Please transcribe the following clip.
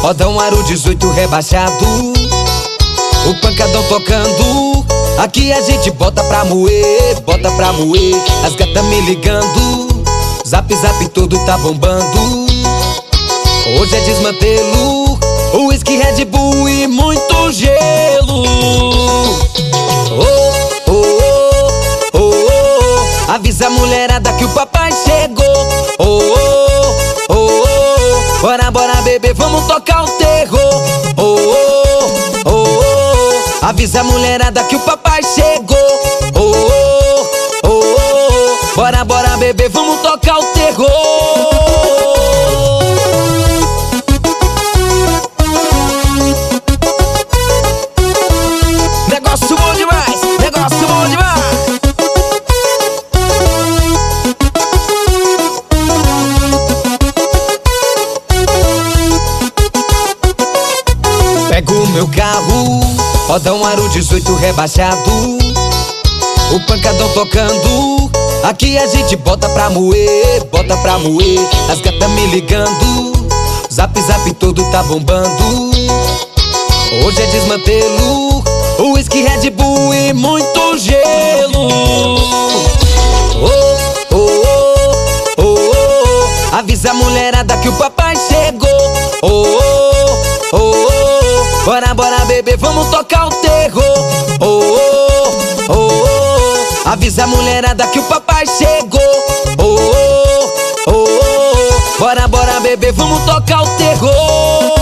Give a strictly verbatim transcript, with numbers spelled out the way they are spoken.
Rodão Aro dezoito rebaixado, o pancadão tocando. Aqui a gente bota pra moer, bota pra moer. As gatas me ligando, zap zap todo tá bombando. Hoje é desmantelo, uísque, Red Bull e muito gelo. Oh, oh, oh, oh, oh. Avisa a mulherada que o papai chegou. Oh, oh, oh, oh. Bora, bora bebê, vamos tocar o terror. Oh, oh, oh, oh. Avisa a mulherada que o papai chegou. Oh, oh, oh, oh. Bora, bora bebê, vamos tocar o terror. Negócio bom demais, negócio bom demais. Pego o meu carro, Rodão Aro dezoito rebaixado, o pancadão tocando. Aqui a gente bota pra moer, bota pra moer. As gatas me ligando, zap zap todo tá bombando. Hoje é desmantelo, uísque, Red Bull e muito gelo. Oh, oh, oh, oh, oh. Avisa a mulherada que o papai chegou. Oh, oh, oh, oh. Bora, bora bebê, vamos tocar o terror. Oh, oh, oh, oh. Avisa a mulherada que o papai chegou. Oh, oh, oh, oh. Bora, bora bebê, vamos tocar o terror.